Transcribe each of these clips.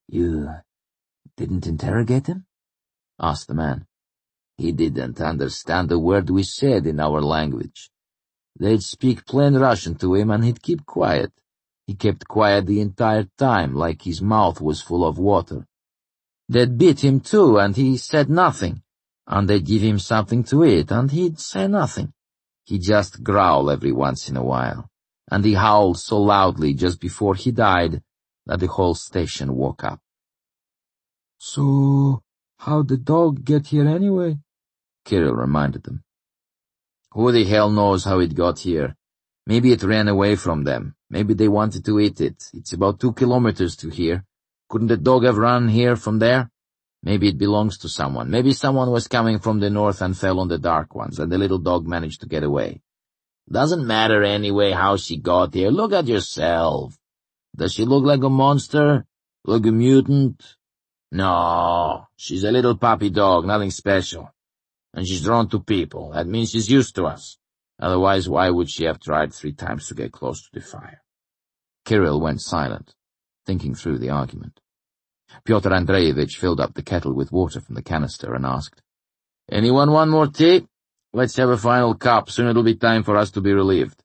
You didn't interrogate him? Asked the man. He didn't understand a word we said in our language. They'd speak plain Russian to him and he'd keep quiet. He kept quiet the entire time, like his mouth was full of water. They'd beat him too, and he said nothing. And they'd give him something to eat, and he'd say nothing. He'd just growl every once in a while. And he howled so loudly just before he died that the whole station woke up. So, how'd the dog get here anyway? Kirill reminded them. Who the hell knows how it got here? Maybe it ran away from them. Maybe they wanted to eat it. It's about 2 kilometers to here. Couldn't the dog have run here from there? Maybe it belongs to someone. Maybe someone was coming from the north and fell on the dark ones, and the little dog managed to get away. Doesn't matter anyway how she got here. Look at yourself. Does she look like a monster? Like a mutant? No, she's a little puppy dog, nothing special. And she's drawn to people. That means she's used to us. Otherwise, why would she have tried 3 times to get close to the fire? Kirill went silent, thinking through the argument. Pyotr Andreevich filled up the kettle with water from the canister and asked, Anyone want more tea? Let's have a final cup. Soon it'll be time for us to be relieved.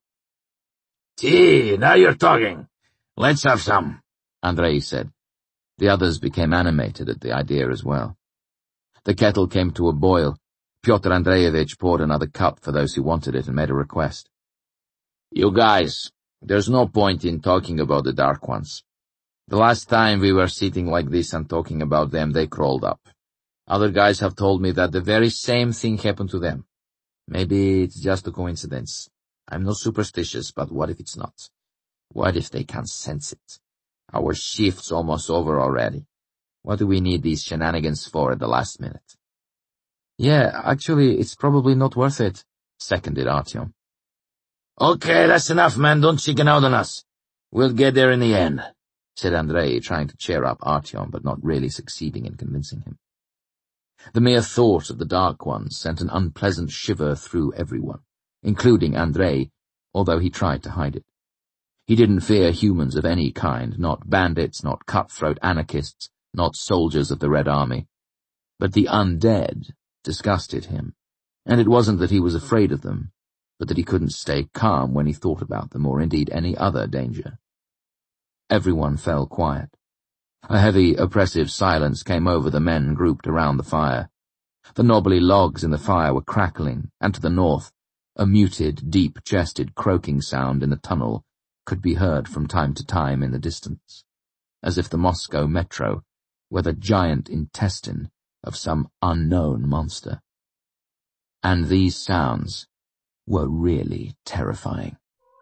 Tea, now you're talking. Let's have some, Andrei said. The others became animated at the idea as well. The kettle came to a boil. Pyotr Andreevich poured another cup for those who wanted it and made a request. You guys, there's no point in talking about the Dark Ones. The last time we were sitting like this and talking about them, they crawled up. Other guys have told me that the very same thing happened to them. Maybe it's just a coincidence. I'm not superstitious, but what if it's not? What if they can sense it? Our shift's almost over already. What do we need these shenanigans for at the last minute? Yeah, actually, it's probably not worth it, seconded Artyom. Okay, that's enough, man. Don't chicken out on us. We'll get there in the end, said Andrei, trying to cheer up Artyom, but not really succeeding in convincing him. The mere thought of the Dark Ones sent an unpleasant shiver through everyone, including Andrei, although he tried to hide it. He didn't fear humans of any kind, not bandits, not cutthroat anarchists, not soldiers of the Red Army. But the undead disgusted him, and it wasn't that he was afraid of them, but that he couldn't stay calm when he thought about them, or indeed any other danger. Everyone fell quiet. A heavy, oppressive silence came over the men grouped around the fire. The knobbly logs in the fire were crackling, and to the north, a muted, deep-chested croaking sound in the tunnel could be heard from time to time in the distance, as if the Moscow metro were the giant intestine of some unknown monster. And these sounds were really terrifying.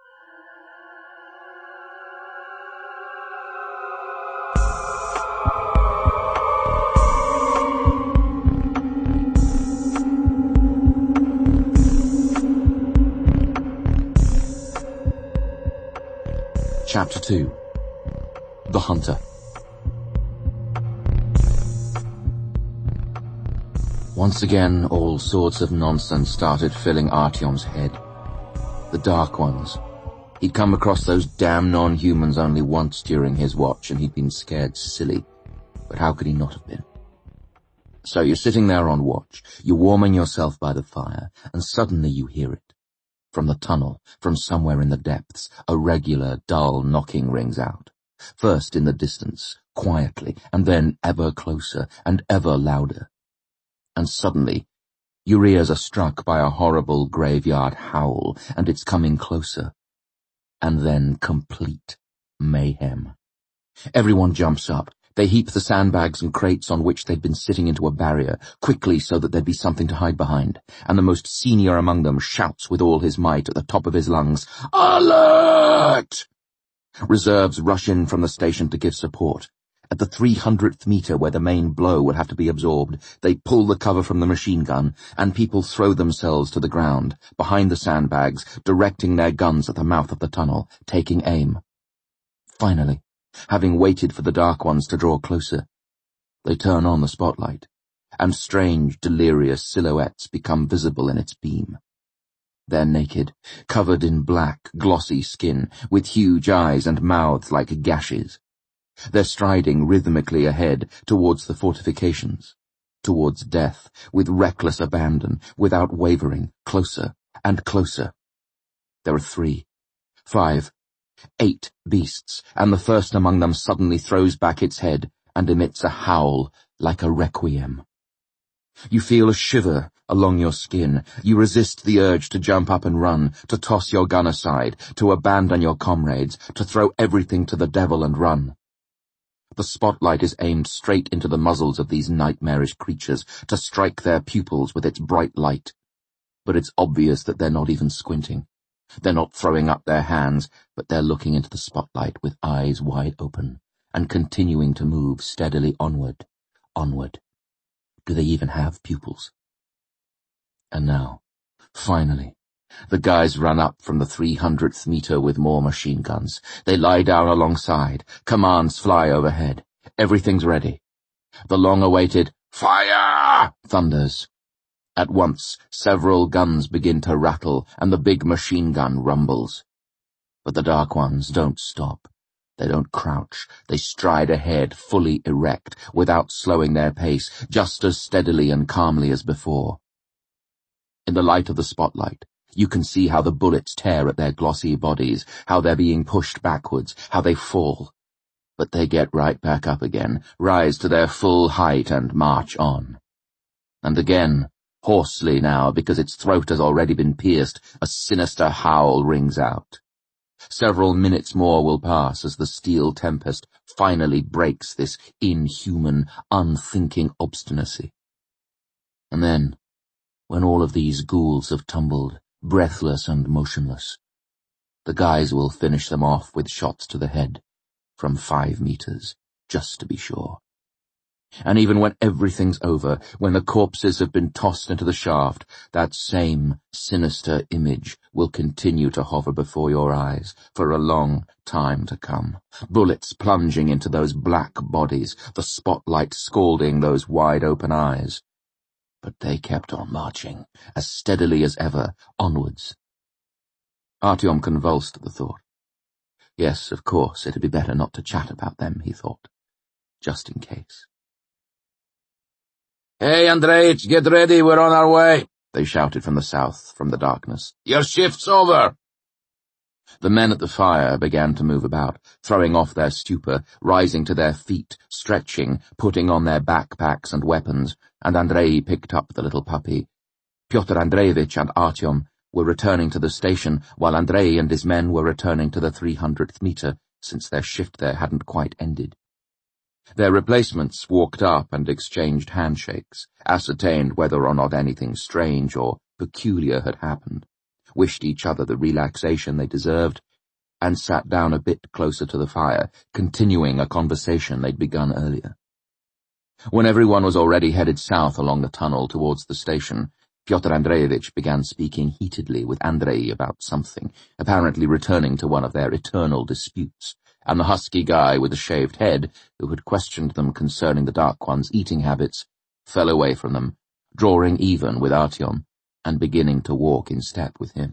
Chapter 2. The Hunter. Once again, all sorts of nonsense started filling Artyom's head. The Dark Ones. He'd come across those damn non-humans only once during his watch, and he'd been scared silly. But how could he not have been? So you're sitting there on watch, you're warming yourself by the fire, and suddenly you hear it. From the tunnel, from somewhere in the depths, a regular, dull knocking rings out. First in the distance, quietly, and then ever closer and ever louder. And suddenly, your ears are struck by a horrible graveyard howl, and it's coming closer. And then complete mayhem. Everyone jumps up. They heap the sandbags and crates on which they'd been sitting into a barrier, quickly so that there'd be something to hide behind, and the most senior among them shouts with all his might at the top of his lungs, "Alert!" Reserves rush in from the station to give support. At the 300th meter where the main blow would have to be absorbed, they pull the cover from the machine gun, and people throw themselves to the ground, behind the sandbags, directing their guns at the mouth of the tunnel, taking aim. Finally, having waited for the Dark Ones to draw closer, they turn on the spotlight, and strange, delirious silhouettes become visible in its beam. They're naked, covered in black, glossy skin, with huge eyes and mouths like gashes. They're striding rhythmically ahead towards the fortifications, towards death, with reckless abandon, without wavering, closer and closer. There are 3, 5, 8 beasts, and the first among them suddenly throws back its head and emits a howl like a requiem. You feel a shiver along your skin. You resist the urge to jump up and run, to toss your gun aside, to abandon your comrades, to throw everything to the devil and run. The spotlight is aimed straight into the muzzles of these nightmarish creatures, to strike their pupils with its bright light. But it's obvious that they're not even squinting. They're not throwing up their hands, but they're looking into the spotlight with eyes wide open, and continuing to move steadily onward, onward. Do they even have pupils? And now, finally, the guys run up from the 300th meter with more machine guns. They lie down alongside. Commands fly overhead. Everything's ready. The long-awaited "Fire!" thunders. At once, several guns begin to rattle, and the big machine gun rumbles. But the Dark Ones don't stop. They don't crouch. They stride ahead, fully erect, without slowing their pace, just as steadily and calmly as before. In the light of the spotlight, you can see how the bullets tear at their glossy bodies, how they're being pushed backwards, how they fall. But they get right back up again, rise to their full height and march on. And again, hoarsely now, because its throat has already been pierced, a sinister howl rings out. Several minutes more will pass as the steel tempest finally breaks this inhuman, unthinking obstinacy. And then, when all of these ghouls have tumbled, breathless and motionless, the guys will finish them off with shots to the head, from 5 meters, just to be sure. And even when everything's over, when the corpses have been tossed into the shaft, that same sinister image will continue to hover before your eyes for a long time to come. Bullets plunging into those black bodies, the spotlight scalding those wide-open eyes. But they kept on marching, as steadily as ever, onwards. Artyom convulsed at the thought. Yes, of course, it'd be better not to chat about them, he thought, just in case. "Hey, Andreich, get ready, we're on our way," they shouted from the south, from the darkness. "Your shift's over." The men at the fire began to move about, throwing off their stupor, rising to their feet, stretching, putting on their backpacks and weapons, and Andrei picked up the little puppy. Pyotr Andreevich and Artyom were returning to the station, while Andrei and his men were returning to the 300th meter, since their shift there hadn't quite ended. Their replacements walked up and exchanged handshakes, ascertained whether or not anything strange or peculiar had happened, wished each other the relaxation they deserved, and sat down a bit closer to the fire, continuing a conversation they'd begun earlier. When everyone was already headed south along the tunnel towards the station, Pyotr Andreevich began speaking heatedly with Andrei about something, apparently returning to one of their eternal disputes, and the husky guy with the shaved head, who had questioned them concerning the Dark One's eating habits, fell away from them, drawing even with Artyom, and beginning to walk in step with him.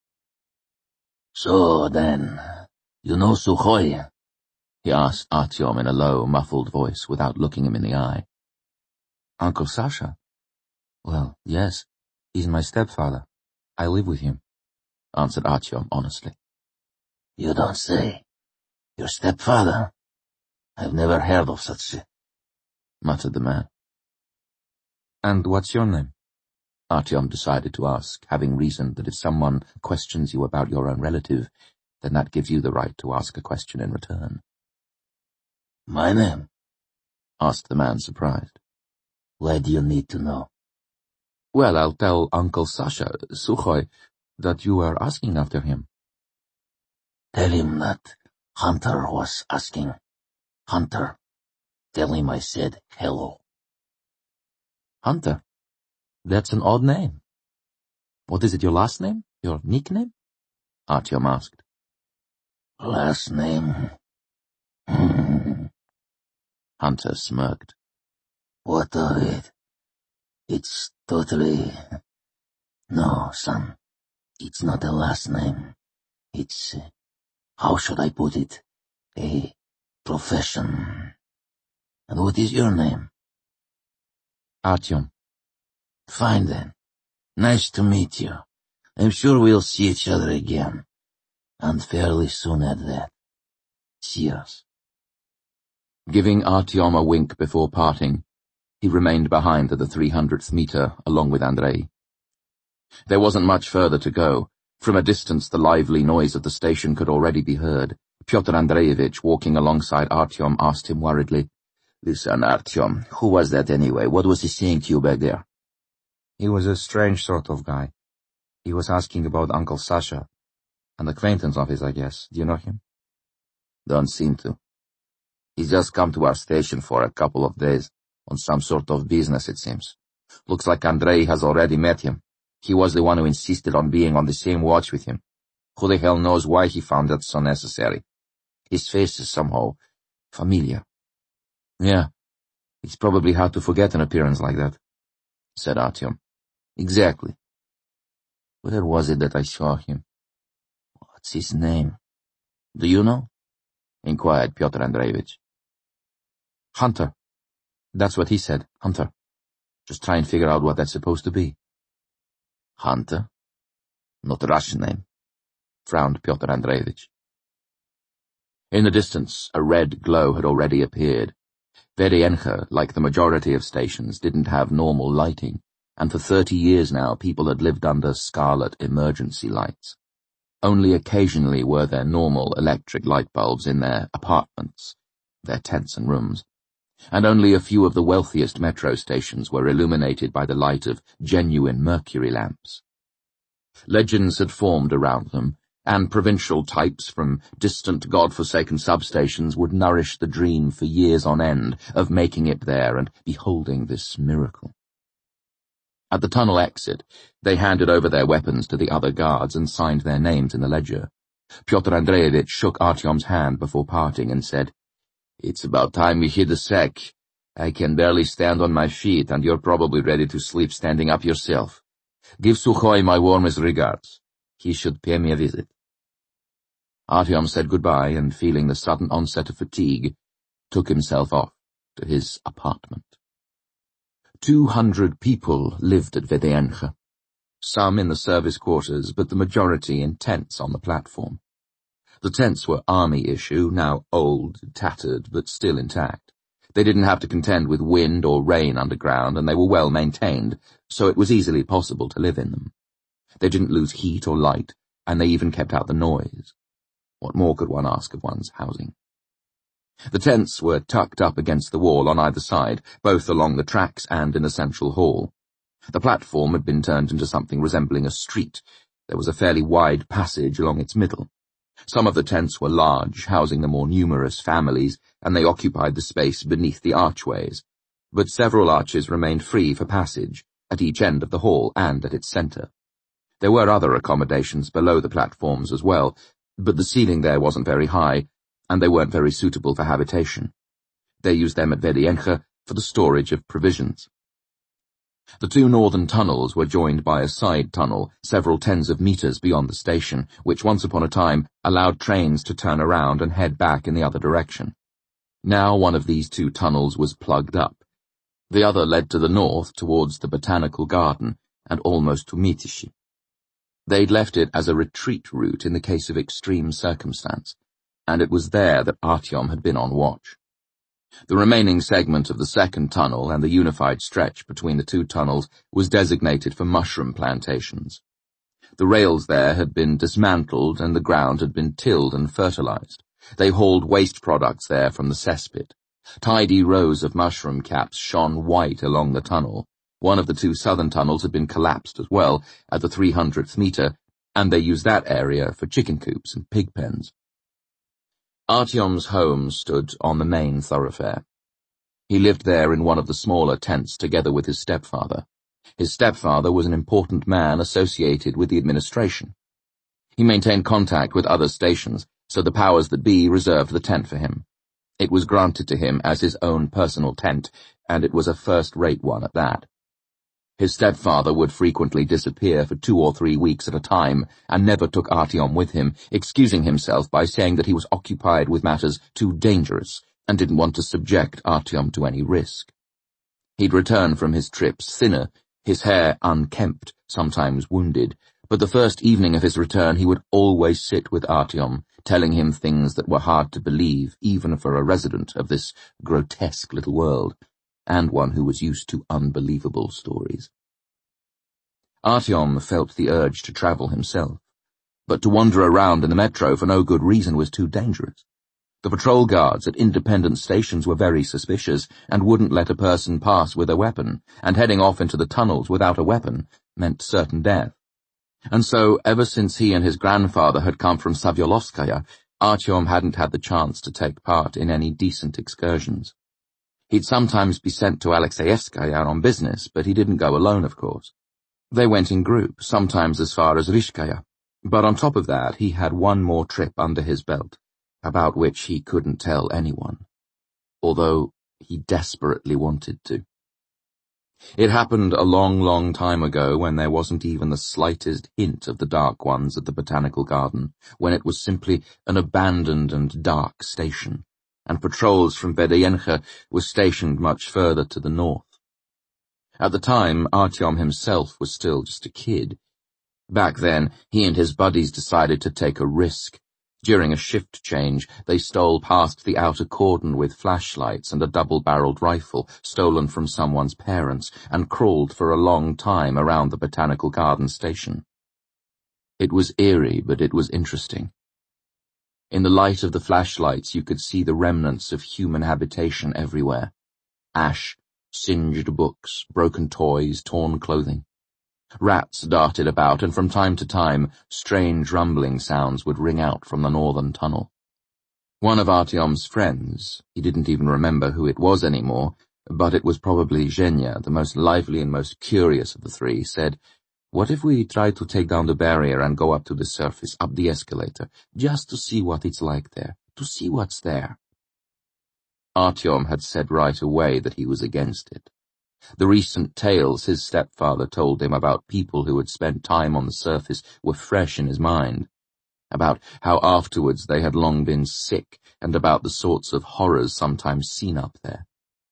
"So then, you know Sukhoi?" he asked Artyom in a low, muffled voice, without looking him in the eye. Uncle Sasha? Well, yes, he's my stepfather. I live with him, answered Artyom honestly. "You don't say. Your stepfather? I've never heard of such a..." muttered the man. "And what's your name?" Artyom decided to ask, having reasoned that if someone questions you about your own relative, then that gives you the right to ask a question in return. "My name?" asked the man, surprised. "Why do you need to know?" "Well, I'll tell Uncle Sasha, Sukhoi, that you are asking after him." "Tell him that Hunter was asking. Hunter, tell him I said hello." "Hunter? That's an odd name. What is it, your last name? Your nickname?" Artyom asked. "Last name? Hunter smirked. What of it? It's totally... No, son, it's not a last name. It's... how should I put it? A Profession. And what is your name? Artyom. Fine then. Nice to meet you. I'm sure we'll see each other again. And fairly soon at that. Cheers. Giving Artyom a wink before parting, he remained behind at the 300th meter along with Andrei. There wasn't much further to go. From a distance the lively noise of the station could already be heard. Pyotr Andreevich, walking alongside Artyom, asked him worriedly, "Listen, Artyom, who was that anyway? What was he saying to you back there?" He was a strange sort of guy. He was asking about Uncle Sasha. An acquaintance of his, I guess. Do you know him? Don't seem to. He's just come to our station for a couple of days, on some sort of business, it seems. Looks like Andrei has already met him. He was the one who insisted on being on the same watch with him. Who the hell knows why he found that so necessary? His face is somehow familiar. "Yeah, it's probably hard to forget an appearance like that," said Artyom. "Exactly. Where was it that I saw him? What's his name? Do you know?" inquired Pyotr Andreevich. "Hunter. That's what he said, Hunter. Just try and figure out what that's supposed to be." "Hunter? Not a Russian name," frowned Pyotr Andreevich. In the distance, a red glow had already appeared. Vedenka, like the majority of stations, didn't have normal lighting, and for 30 years now people had lived under scarlet emergency lights. Only occasionally were there normal electric light bulbs in their apartments, their tents and rooms, and only a few of the wealthiest metro stations were illuminated by the light of genuine mercury lamps. Legends had formed around them, and provincial types from distant God-forsaken substations would nourish the dream for years on end of making it there and beholding this miracle. At the tunnel exit, they handed over their weapons to the other guards and signed their names in the ledger. Pyotr Andreevich shook Artyom's hand before parting and said, "It's about time we hit the sack. I can barely stand on my feet, and you're probably ready to sleep standing up yourself. Give Sukhoi my warmest regards. He should pay me a visit." Artyom said goodbye and, feeling the sudden onset of fatigue, took himself off to his apartment. 200 people lived at Vedenka, some in the service quarters, but the majority in tents on the platform. The tents were army issue, now old, tattered, but still intact. They didn't have to contend with wind or rain underground, and they were well maintained, so it was easily possible to live in them. They didn't lose heat or light, and they even kept out the noise. What more could one ask of one's housing? The tents were tucked up against the wall on either side, both along the tracks and in the central hall. The platform had been turned into something resembling a street. There was a fairly wide passage along its middle. Some of the tents were large, housing the more numerous families, and they occupied the space beneath the archways. But several arches remained free for passage, at each end of the hall and at its centre. There were other accommodations below the platforms as well, but the ceiling there wasn't very high, and they weren't very suitable for habitation. They used them at Vedenka for the storage of provisions. The two northern tunnels were joined by a side tunnel several tens of meters beyond the station, which once upon a time allowed trains to turn around and head back in the other direction. Now one of these two tunnels was plugged up. The other led to the north towards the botanical garden and almost to Mitishi. They'd left it as a retreat route in the case of extreme circumstance, and it was there that Artyom had been on watch. The remaining segment of the second tunnel and the unified stretch between the two tunnels was designated for mushroom plantations. The rails there had been dismantled and the ground had been tilled and fertilized. They hauled waste products there from the cesspit. Tidy rows of mushroom caps shone white along the tunnel. One of the two southern tunnels had been collapsed as well at the 300th meter, and they used that area for chicken coops and pig pens. Artyom's home stood on the main thoroughfare. He lived there in one of the smaller tents together with his stepfather. His stepfather was an important man associated with the administration. He maintained contact with other stations, so the powers that be reserved the tent for him. It was granted to him as his own personal tent, and it was a first-rate one at that. His stepfather would frequently disappear for 2 or 3 weeks at a time and never took Artyom with him, excusing himself by saying that he was occupied with matters too dangerous and didn't want to subject Artyom to any risk. He'd return from his trips thinner, his hair unkempt, sometimes wounded, but the first evening of his return he would always sit with Artyom, telling him things that were hard to believe, even for a resident of this grotesque little world, and one who was used to unbelievable stories. Artyom felt the urge to travel himself, but to wander around in the metro for no good reason was too dangerous. The patrol guards at independent stations were very suspicious and wouldn't let a person pass with a weapon, and heading off into the tunnels without a weapon meant certain death. And so, ever since he and his grandfather had come from Savyolovskaya, Artyom hadn't had the chance to take part in any decent excursions. He'd sometimes be sent to Alexeyevskaya on business, but he didn't go alone, of course. They went in groups, sometimes as far as Rishkaya, but on top of that he had one more trip under his belt, about which he couldn't tell anyone, although he desperately wanted to. It happened a long, long time ago when there wasn't even the slightest hint of the Dark Ones at the Botanical Garden, when it was simply an abandoned and dark station, and patrols from Vedeyenka were stationed much further to the north. At the time, Artyom himself was still just a kid. Back then, he and his buddies decided to take a risk. During a shift change, they stole past the outer cordon with flashlights and a double-barreled rifle stolen from someone's parents and crawled for a long time around the Botanical Garden station. It was eerie, but it was interesting. In the light of the flashlights you could see the remnants of human habitation everywhere. Ash, singed books, broken toys, torn clothing. Rats darted about, and from time to time, strange rumbling sounds would ring out from the northern tunnel. One of Artyom's friends, he didn't even remember who it was anymore, but it was probably Zhenya, the most lively and most curious of the three, said, "What if we try to take down the barrier and go up to the surface, up the escalator, just to see what it's like there, to see what's there?" Artyom had said right away that he was against it. The recent tales his stepfather told him about people who had spent time on the surface were fresh in his mind, about how afterwards they had long been sick, and about the sorts of horrors sometimes seen up there.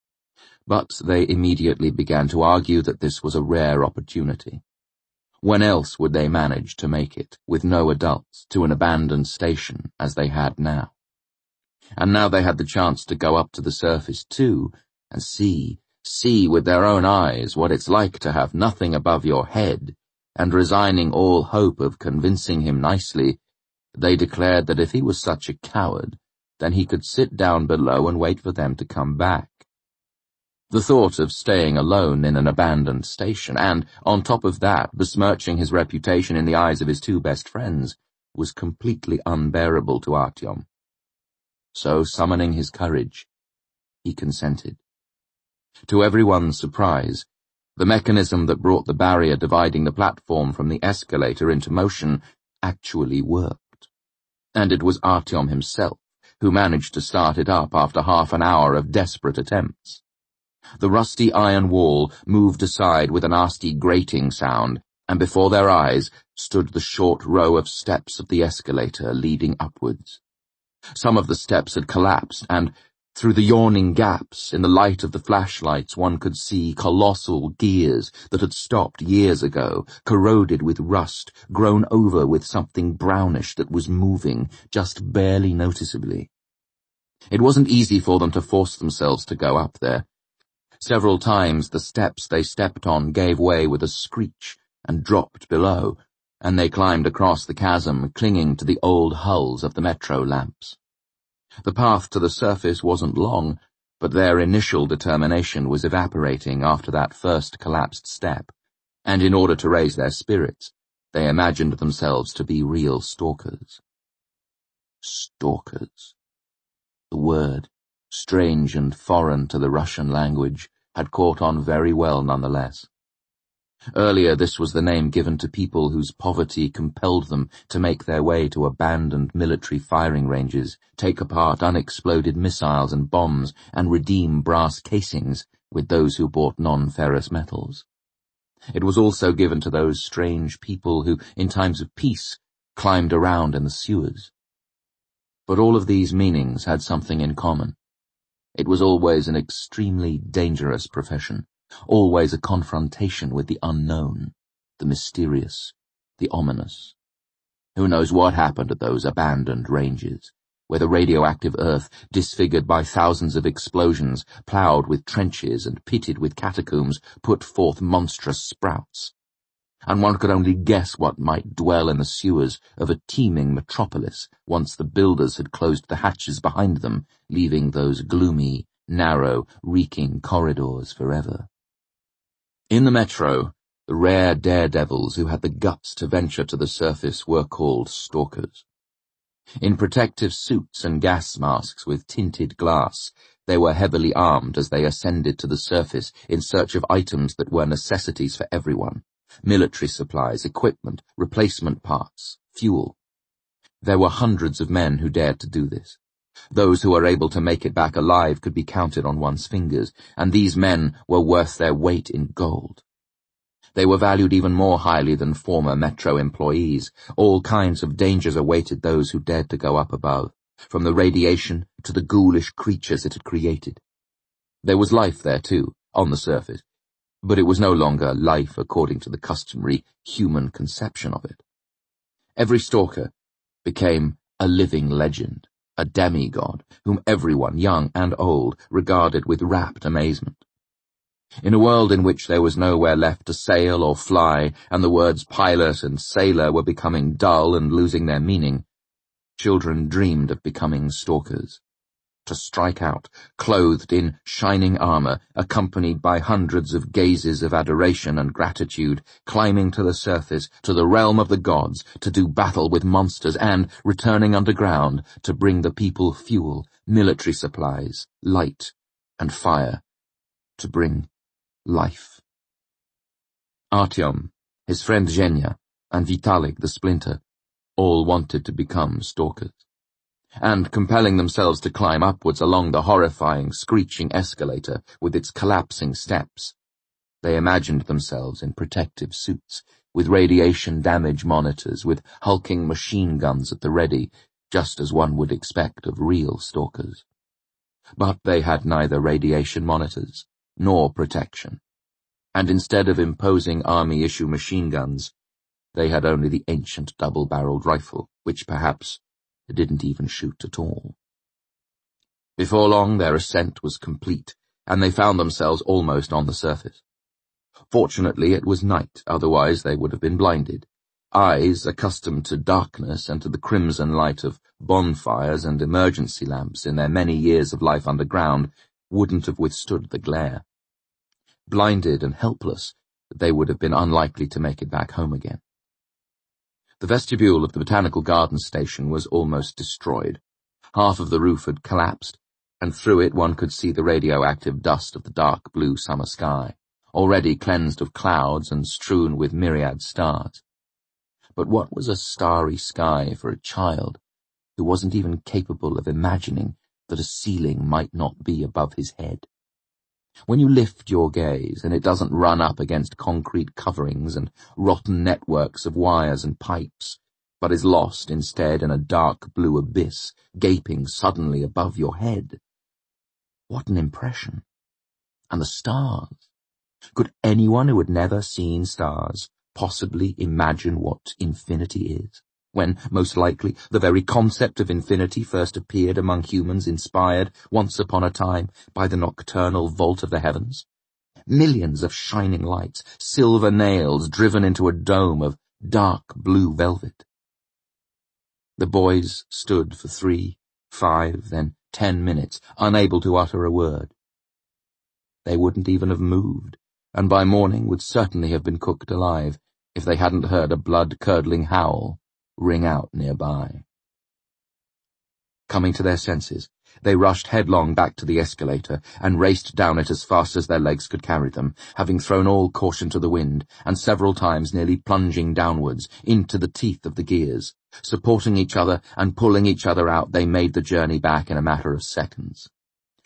But they immediately began to argue that this was a rare opportunity. When else would they manage to make it, with no adults, to an abandoned station as they had now? And now they had the chance to go up to the surface too, and see with their own eyes what it's like to have nothing above your head, and resigning all hope of convincing him nicely, they declared that if he was such a coward, then he could sit down below and wait for them to come back. The thought of staying alone in an abandoned station, and, on top of that, besmirching his reputation in the eyes of his two best friends, was completely unbearable to Artyom. So, summoning his courage, he consented. To everyone's surprise, the mechanism that brought the barrier dividing the platform from the escalator into motion actually worked. And it was Artyom himself who managed to start it up after half an hour of desperate attempts. The rusty iron wall moved aside with a nasty grating sound, and before their eyes stood the short row of steps of the escalator leading upwards. Some of the steps had collapsed, and through the yawning gaps in the light of the flashlights one could see colossal gears that had stopped years ago, corroded with rust, grown over with something brownish that was moving, just barely noticeably. It wasn't easy for them to force themselves to go up there. Several times the steps they stepped on gave way with a screech and dropped below, and they climbed across the chasm, clinging to the old hulls of the metro lamps. The path to the surface wasn't long, but their initial determination was evaporating after that first collapsed step, and in order to raise their spirits, they imagined themselves to be real stalkers. Stalkers. The word, strange and foreign to the Russian language, had caught on very well nonetheless. Earlier this was the name given to people whose poverty compelled them to make their way to abandoned military firing ranges, take apart unexploded missiles and bombs, and redeem brass casings with those who bought non-ferrous metals. It was also given to those strange people who, in times of peace, climbed around in the sewers. But all of these meanings had something in common. It was always an extremely dangerous profession, always a confrontation with the unknown, the mysterious, the ominous. Who knows what happened at those abandoned ranges, where the radioactive earth, disfigured by thousands of explosions, ploughed with trenches and pitted with catacombs, put forth monstrous sprouts. And one could only guess what might dwell in the sewers of a teeming metropolis once the builders had closed the hatches behind them, leaving those gloomy, narrow, reeking corridors forever. In the metro, the rare daredevils who had the guts to venture to the surface were called stalkers. In protective suits and gas masks with tinted glass, they were heavily armed as they ascended to the surface in search of items that were necessities for everyone. Military supplies, equipment, replacement parts, fuel. There were hundreds of men who dared to do this. Those who were able to make it back alive could be counted on one's fingers, and these men were worth their weight in gold. They were valued even more highly than former Metro employees. All kinds of dangers awaited those who dared to go up above, from the radiation to the ghoulish creatures it had created. There was life there too, on the surface, but it was no longer life according to the customary human conception of it. Every stalker became a living legend, a demigod, whom everyone, young and old, regarded with rapt amazement. In a world in which there was nowhere left to sail or fly, and the words pilot and sailor were becoming dull and losing their meaning, children dreamed of becoming stalkers. To strike out, clothed in shining armor, accompanied by hundreds of gazes of adoration and gratitude, climbing to the surface, to the realm of the gods, to do battle with monsters, and, returning underground, to bring the people fuel, military supplies, light, and fire, to bring life. Artyom, his friend Zhenya, and Vitalik the Splinter all wanted to become stalkers. And, compelling themselves to climb upwards along the horrifying, screeching escalator with its collapsing steps, they imagined themselves in protective suits, with radiation damage monitors, with hulking machine guns at the ready, just as one would expect of real stalkers. But they had neither radiation monitors nor protection, and instead of imposing army-issue machine guns, they had only the ancient double-barreled rifle, which perhaps didn't even shoot at all. Before long their ascent was complete, and they found themselves almost on the surface. Fortunately it was night, otherwise they would have been blinded. Eyes, accustomed to darkness and to the crimson light of bonfires and emergency lamps in their many years of life underground, wouldn't have withstood the glare. Blinded and helpless, they would have been unlikely to make it back home again. The vestibule of the Botanical Gardens station was almost destroyed. Half of the roof had collapsed, and through it one could see the radioactive dust of the dark blue summer sky, already cleansed of clouds and strewn with myriad stars. But what was a starry sky for a child who wasn't even capable of imagining that a ceiling might not be above his head? When you lift your gaze and it doesn't run up against concrete coverings and rotten networks of wires and pipes, but is lost instead in a dark blue abyss gaping suddenly above your head. What an impression! And the stars. Could anyone who had never seen stars possibly imagine what infinity is, when, most likely, the very concept of infinity first appeared among humans inspired, once upon a time, by the nocturnal vault of the heavens? Millions of shining lights, silver nails driven into a dome of dark blue velvet. The boys stood for 3, 5, then 10 minutes, unable to utter a word. They wouldn't even have moved, and by morning would certainly have been cooked alive if they hadn't heard a blood-curdling howl ring out nearby. Coming to their senses, they rushed headlong back to the escalator and raced down it as fast as their legs could carry them, having thrown all caution to the wind, and several times nearly plunging downwards into the teeth of the gears. Supporting each other and pulling each other out, they made the journey back in a matter of seconds.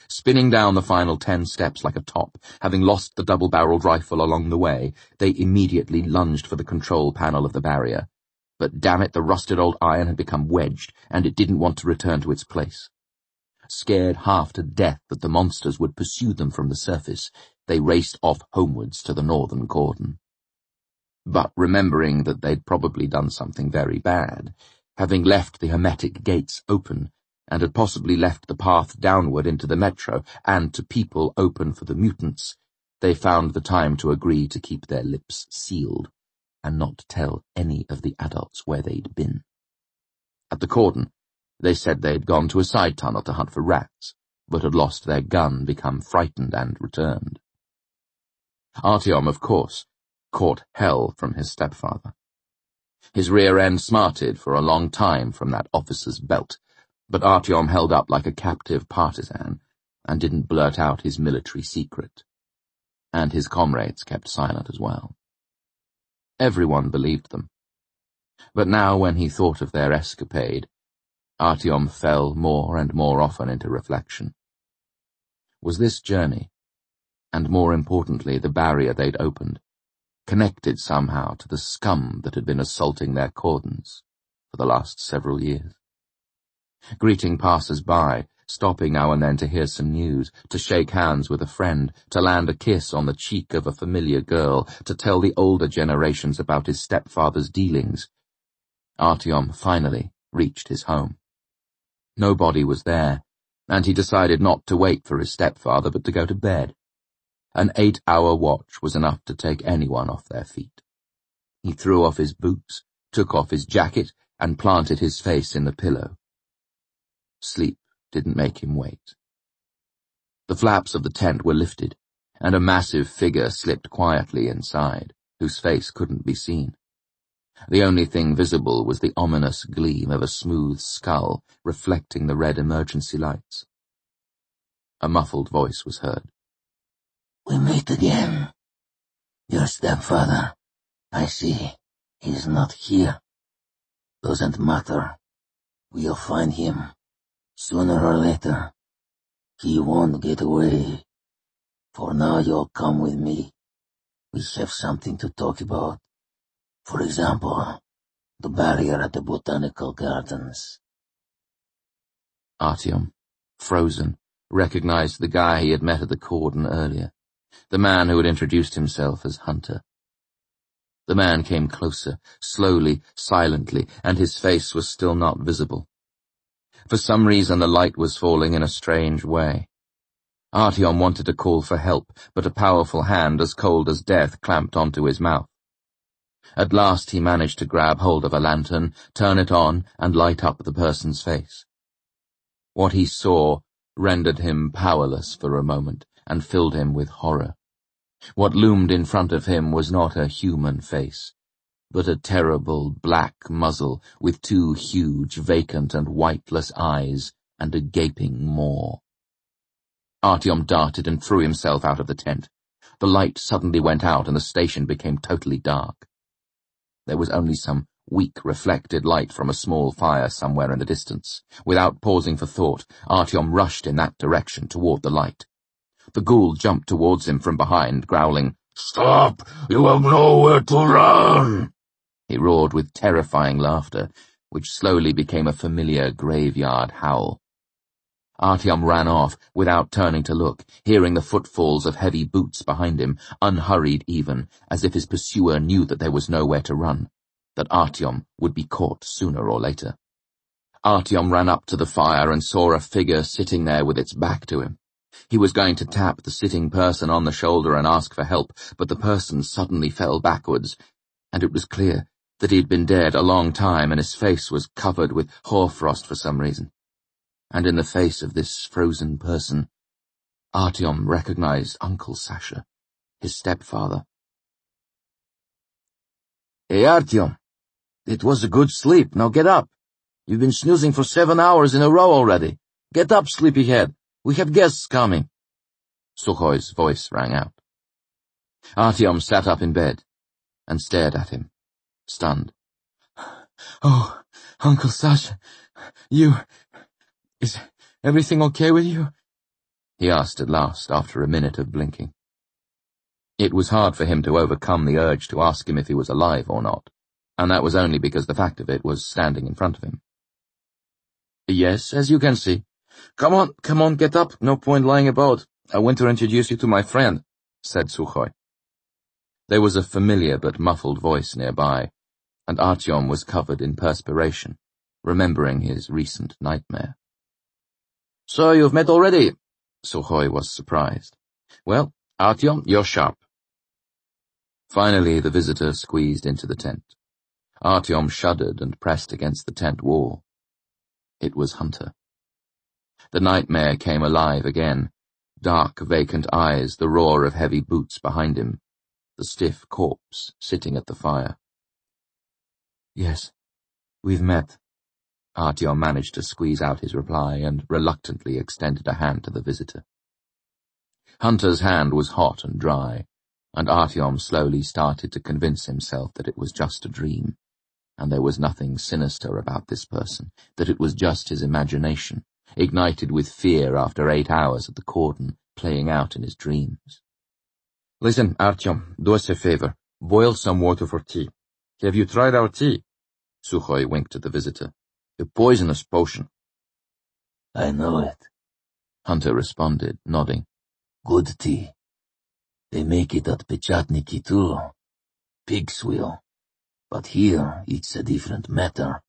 Spinning down the final 10 steps like a top, having lost the double-barreled rifle along the way, they immediately lunged for the control panel of the barrier. But damn it, the rusted old iron had become wedged, and it didn't want to return to its place. Scared half to death that the monsters would pursue them from the surface, they raced off homewards to the northern cordon. But remembering that they'd probably done something very bad, having left the hermetic gates open, and had possibly left the path downward into the metro and to people open for the mutants, they found the time to agree to keep their lips sealed, and not tell any of the adults where they'd been. At the cordon, they said they'd gone to a side tunnel to hunt for rats, but had lost their gun, become frightened, and returned. Artyom, of course, caught hell from his stepfather. His rear end smarted for a long time from that officer's belt, but Artyom held up like a captive partisan and didn't blurt out his military secret. And his comrades kept silent as well. Everyone believed them. But now when he thought of their escapade, Artyom fell more and more often into reflection. Was this journey, and more importantly the barrier they'd opened, connected somehow to the scum that had been assaulting their cordons for the last several years? Greeting passers-by, stopping now and then to hear some news, to shake hands with a friend, to land a kiss on the cheek of a familiar girl, to tell the older generations about his stepfather's dealings, Artyom finally reached his home. Nobody was there, and he decided not to wait for his stepfather but to go to bed. An 8-hour watch was enough to take anyone off their feet. He threw off his boots, took off his jacket, and planted his face in the pillow. Sleep didn't make him wait. The flaps of the tent were lifted, and a massive figure slipped quietly inside, whose face couldn't be seen. The only thing visible was the ominous gleam of a smooth skull reflecting the red emergency lights. A muffled voice was heard. "We meet again. Your stepfather, I see, is not here. Doesn't matter. We'll find him. Sooner or later. He won't get away. For now you'll come with me. We have something to talk about. For example, the barrier at the Botanical Gardens." Artyom, frozen, recognized the guy he had met at the cordon earlier, the man who had introduced himself as Hunter. The man came closer, slowly, silently, and his face was still not visible. For some reason the light was falling in a strange way. Artyom wanted to call for help, but a powerful hand as cold as death clamped onto his mouth. At last he managed to grab hold of a lantern, turn it on, and light up the person's face. What he saw rendered him powerless for a moment and filled him with horror. What loomed in front of him was not a human face, but a terrible black muzzle with 2 huge, vacant and whiteless eyes and a gaping maw. Artyom darted and threw himself out of the tent. The light suddenly went out and the station became totally dark. There was only some weak reflected light from a small fire somewhere in the distance. Without pausing for thought, Artyom rushed in that direction toward the light. The ghoul jumped towards him from behind, growling, "Stop! You have nowhere to run!" He roared with terrifying laughter, which slowly became a familiar graveyard howl. Artyom ran off, without turning to look, hearing the footfalls of heavy boots behind him, unhurried even, as if his pursuer knew that there was nowhere to run, that Artyom would be caught sooner or later. Artyom ran up to the fire and saw a figure sitting there with its back to him. He was going to tap the sitting person on the shoulder and ask for help, but the person suddenly fell backwards, and it was clear that he'd been dead a long time and his face was covered with hoarfrost for some reason. And in the face of this frozen person, Artyom recognized Uncle Sasha, his stepfather. "Hey, Artyom, it was a good sleep. Now get up. You've been snoozing for 7 hours in a row already. Get up, sleepyhead. We have guests coming." Sukhoi's voice rang out. Artyom sat up in bed and stared at him, stunned. "Oh, Uncle Sasha, is everything okay with you?" he asked at last, after a minute of blinking. It was hard for him to overcome the urge to ask him if he was alive or not, and that was only because the fact of it was standing in front of him. "Yes, as you can see. Come on, get up, no point lying about. I want to introduce you to my friend," said Sukhoi. There was a familiar but muffled voice nearby, and Artyom was covered in perspiration, remembering his recent nightmare. "So you've met already?" Sukhoi was surprised. "Well, Artyom, you're sharp." Finally, the visitor squeezed into the tent. Artyom shuddered and pressed against the tent wall. It was Hunter. The nightmare came alive again. Dark, vacant eyes, the roar of heavy boots behind him, the stiff corpse sitting at the fire. "Yes, we've met." Artyom managed to squeeze out his reply and reluctantly extended a hand to the visitor. Hunter's hand was hot and dry, and Artyom slowly started to convince himself that it was just a dream, and there was nothing sinister about this person, that it was just his imagination, ignited with fear after 8 hours at the cordon, playing out in his dreams. "Listen, Artyom, do us a favor. Boil some water for tea. Have you tried our tea?" Sukhoi winked at the visitor. "A poisonous potion." "I know it," Hunter responded, nodding. "Good tea. They make it at Pechatniki too. Pig's wheel. But here it's a different matter."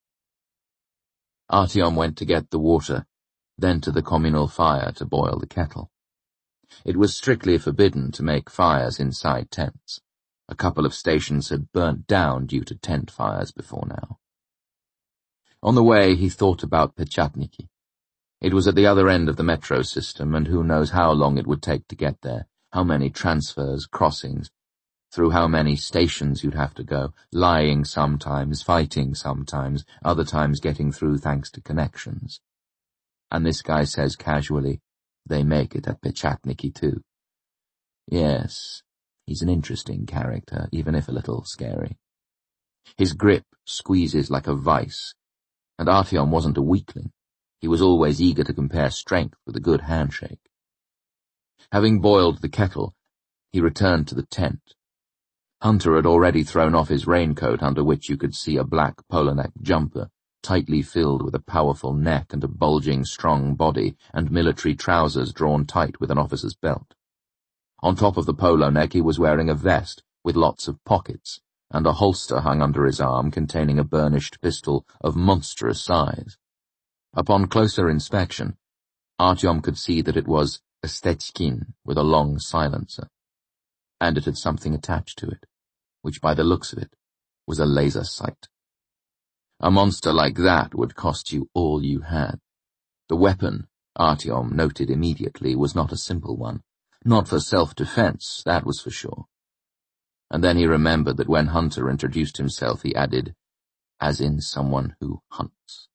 Artyom went to get the water, then to the communal fire to boil the kettle. It was strictly forbidden to make fires inside tents. A couple of stations had burnt down due to tent fires before now. On the way, he thought about Pechatniki. It was at the other end of the metro system, and who knows how long it would take to get there, how many transfers, crossings, through how many stations you'd have to go, lying sometimes, fighting sometimes, other times getting through thanks to connections. And this guy says casually, they make it at Pechatniki too. Yes, he's an interesting character, even if a little scary. His grip squeezes like a vice, and Artyom wasn't a weakling. He was always eager to compare strength with a good handshake. Having boiled the kettle, he returned to the tent. Hunter had already thrown off his raincoat, under which you could see a black polo-neck jumper, tightly filled with a powerful neck and a bulging, strong body, and military trousers drawn tight with an officer's belt. On top of the polo neck he was wearing a vest with lots of pockets, and a holster hung under his arm containing a burnished pistol of monstrous size. Upon closer inspection, Artyom could see that it was a Stechkin with a long silencer, and it had something attached to it, which by the looks of it was a laser sight. A monster like that would cost you all you had. The weapon, Artyom noted immediately, was not a simple one. Not for self-defense, that was for sure. And then he remembered that when Hunter introduced himself he added, as in someone who hunts.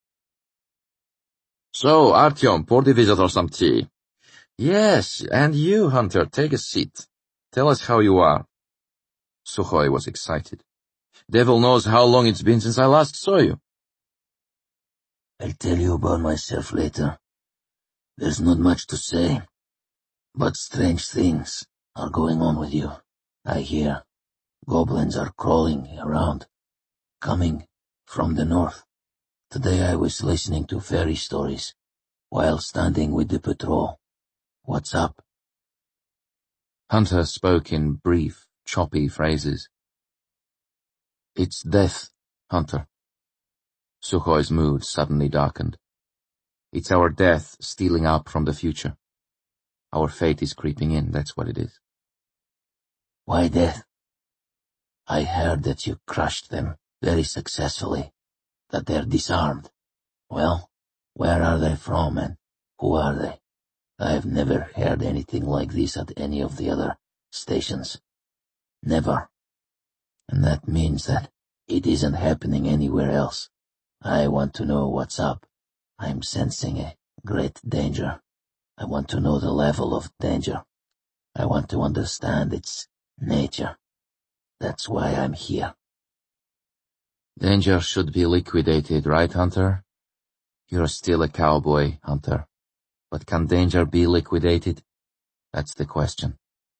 "So, Artyom, pour the visitor some tea." "Yes, and you, Hunter, take a seat. Tell us how you are." Sukhoi was excited. "Devil knows how long it's been since I last saw you." "I'll tell you about myself later. There's not much to say, but strange things are going on with you. I hear goblins are crawling around, coming from the north. Today I was listening to fairy stories while standing with the patrol. What's up?" Hunter spoke in brief, choppy phrases. "It's death, Hunter." Sukhoi's mood suddenly darkened. "It's our death stealing up from the future. Our fate is creeping in, that's what it is." "Why death? I heard that you crushed them very successfully, that they're disarmed. Well, where are they from and who are they? I've never heard anything like this at any of the other stations. Never. And that means that it isn't happening anywhere else. I want to know what's up. I'm sensing a great danger. I want to know the level of danger. I want to understand its nature. That's why I'm here." "Danger should be liquidated, right, Hunter? You're still a cowboy, Hunter. But can danger be liquidated? That's the question.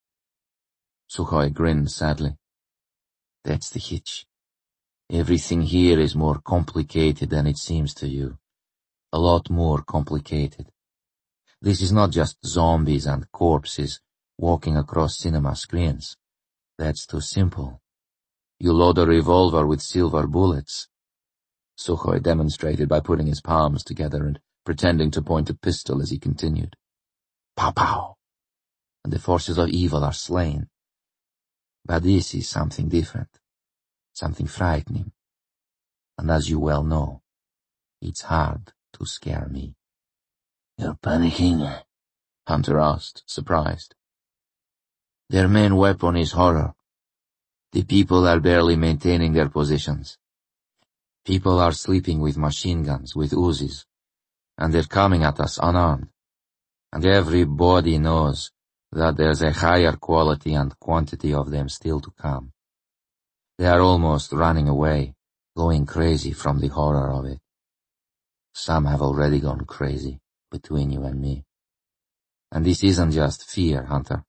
Sukhoi grinned sadly. That's the hitch. Everything here is more complicated than it seems to you. A lot more complicated. This is not just zombies and corpses walking across cinema screens. That's too simple. You load a revolver with silver bullets. Sukhoi demonstrated by putting his palms together and pretending to point a pistol as he continued. Pow pow! And the forces of evil are slain. But this is something different. Something frightening. And as you well know, it's hard to scare me. You're panicking? Hunter asked, surprised. Their main weapon is horror. The people are barely maintaining their positions. People are sleeping with machine guns, with Uzis, and they're coming at us unarmed. And everybody knows that there's a higher quality and quantity of them still to come. They are almost running away, going crazy from the horror of it. Some have already gone crazy, between you and me. And this isn't just fear, Hunter.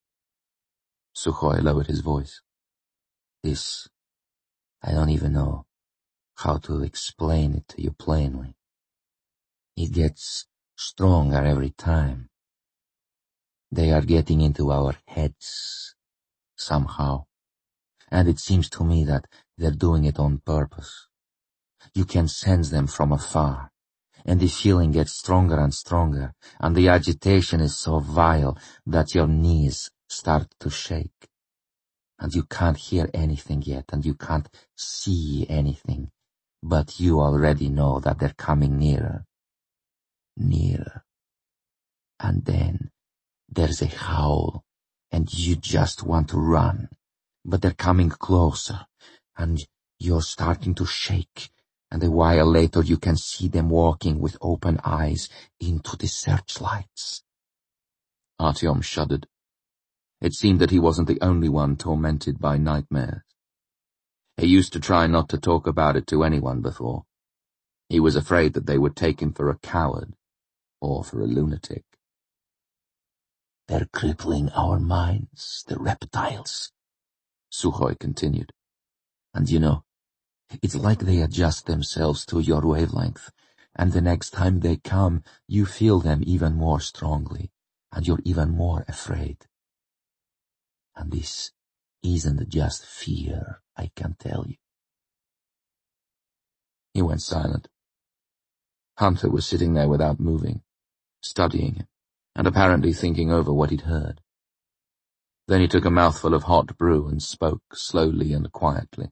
Sukhoi lowered his voice. This, I don't even know how to explain it to you plainly. It gets stronger every time. They are getting into our heads, somehow. And it seems to me that they're doing it on purpose. You can sense them from afar, and the feeling gets stronger and stronger, and the agitation is so vile that your knees start to shake. And you can't hear anything yet, and you can't see anything, but you already know that they're coming nearer. Nearer. And then there's a howl, and you just want to run. But they're coming closer, and you're starting to shake, and a while later you can see them walking with open eyes into the searchlights. Artyom shuddered. It seemed that he wasn't the only one tormented by nightmares. He used to try not to talk about it to anyone before. He was afraid that they would take him for a coward, or for a lunatic. They're crippling our minds, the reptiles, Sukhoi continued. And you know, it's like they adjust themselves to your wavelength, and the next time they come, you feel them even more strongly, and you're even more afraid. And this isn't just fear, I can tell you. He went silent. Hunter was sitting there without moving, studying him, and apparently thinking over what he'd heard. Then he took a mouthful of hot brew and spoke slowly and quietly.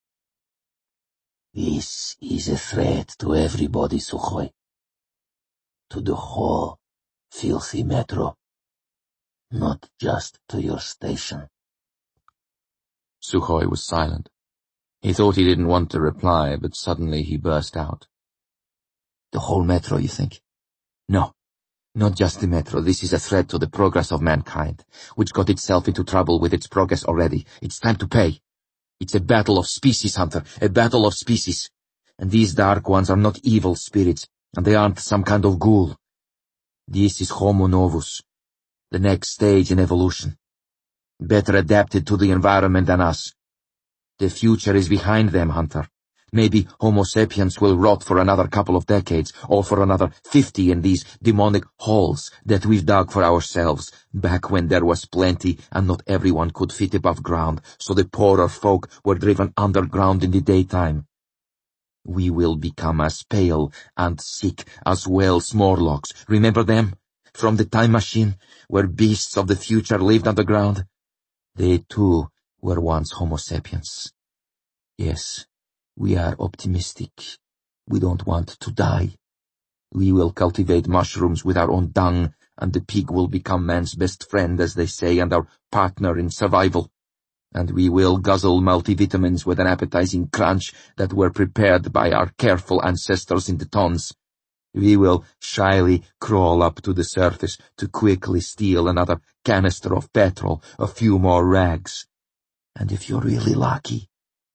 This is a threat to everybody, Sukhoi. To the whole filthy metro. Not just to your station. Sukhoi was silent. He thought he didn't want to reply, but suddenly he burst out. The whole metro, you think? No. Not just the metro. This is a threat to the progress of mankind, which got itself into trouble with its progress already. It's time to pay. It's a battle of species, Hunter, a battle of species. And these Dark Ones are not evil spirits, and they aren't some kind of ghoul. This is Homo Novus, the next stage in evolution. Better adapted to the environment than us. The future is behind them, Hunter. Maybe Homo sapiens will rot for another couple of decades, or for another 50 in these demonic holes that we've dug for ourselves, back when there was plenty and not everyone could fit above ground, so the poorer folk were driven underground in the daytime. We will become as pale and sick as Wells Morlocks. Remember them? From the time machine, where beasts of the future lived underground? They too were once Homo sapiens. Yes. We are optimistic. We don't want to die. We will cultivate mushrooms with our own dung, and the pig will become man's best friend, as they say, and our partner in survival. And we will guzzle multivitamins with an appetizing crunch that were prepared by our careful ancestors in the tons. We will shyly crawl up to the surface to quickly steal another canister of petrol, a few more rags. And if you're really lucky,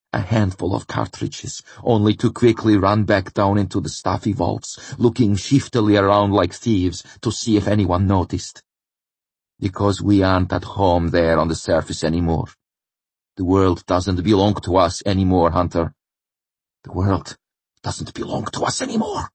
A handful of cartridges, only to quickly run back down into the stuffy vaults, looking shiftily around like thieves to see if anyone noticed. Because we aren't at home there on the surface anymore. The world doesn't belong to us anymore, Hunter. The world doesn't belong to us anymore.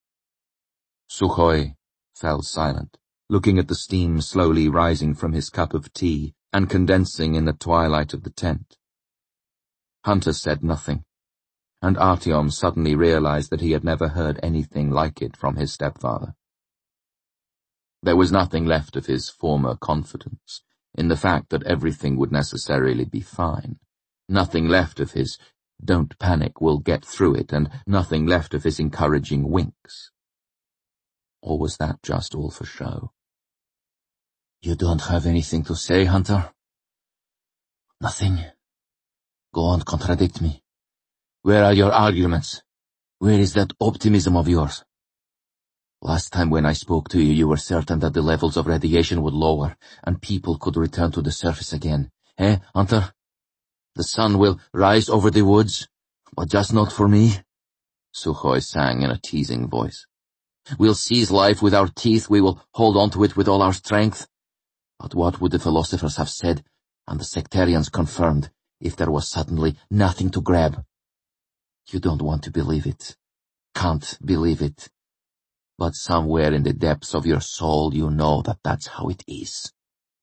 Sukhoi fell silent, looking at the steam slowly rising from his cup of tea and condensing in the twilight of the tent. Hunter said nothing, and Artyom suddenly realized that he had never heard anything like it from his stepfather. There was nothing left of his former confidence in the fact that everything would necessarily be fine, nothing left of his "don't panic, we'll get through it," and nothing left of his encouraging winks. Or was that just all for show? You don't have anything to say, Hunter? Nothing? Go on, contradict me. Where are your arguments? Where is that optimism of yours? Last time when I spoke to you, you were certain that the levels of radiation would lower and people could return to the surface again. Eh, Hunter? The sun will rise over the woods, but just not for me. Sukhoi sang in a teasing voice. We'll seize life with our teeth, we will hold on to it with all our strength. But what would the philosophers have said, and the sectarians confirmed, if there was suddenly nothing to grab? You don't want to believe it, can't believe it, but somewhere in the depths of your soul you know that that's how it is.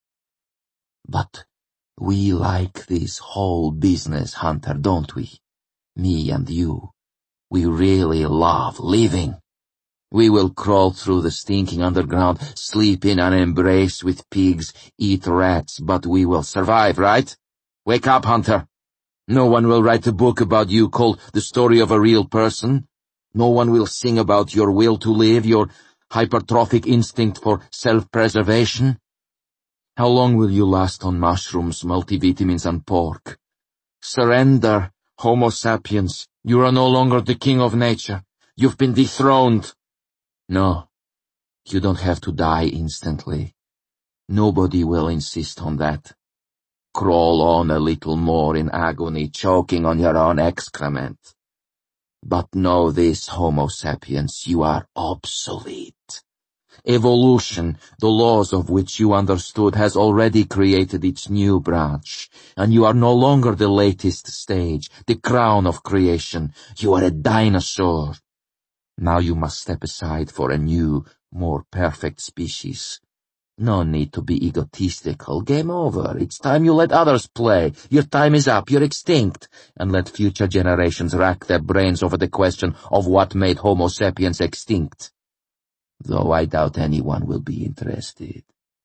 But we like this whole business, Hunter, don't we? Me and you. We really love living. We will crawl through the stinking underground, sleep in an embrace with pigs, eat rats, but we will survive, right? Wake up, Hunter. No one will write a book about you called The Story of a Real Person. No one will sing about your will to live, your hypertrophic instinct for self-preservation. How long will you last on mushrooms, multivitamins, and pork? Surrender, Homo sapiens. You are no longer the king of nature. You've been dethroned. No, you don't have to die instantly. Nobody will insist on that. Crawl on a little more in agony, choking on your own excrement. But know this, Homo sapiens, you are obsolete. Evolution, the laws of which you understood, has already created its new branch, and you are no longer the latest stage, the crown of creation. You are a dinosaur. Now you must step aside for a new, more perfect species. No need to be egotistical. Game over. It's time you let others play. Your time is up. You're extinct. And let future generations rack their brains over the question of what made Homo sapiens extinct. Though I doubt anyone will be interested.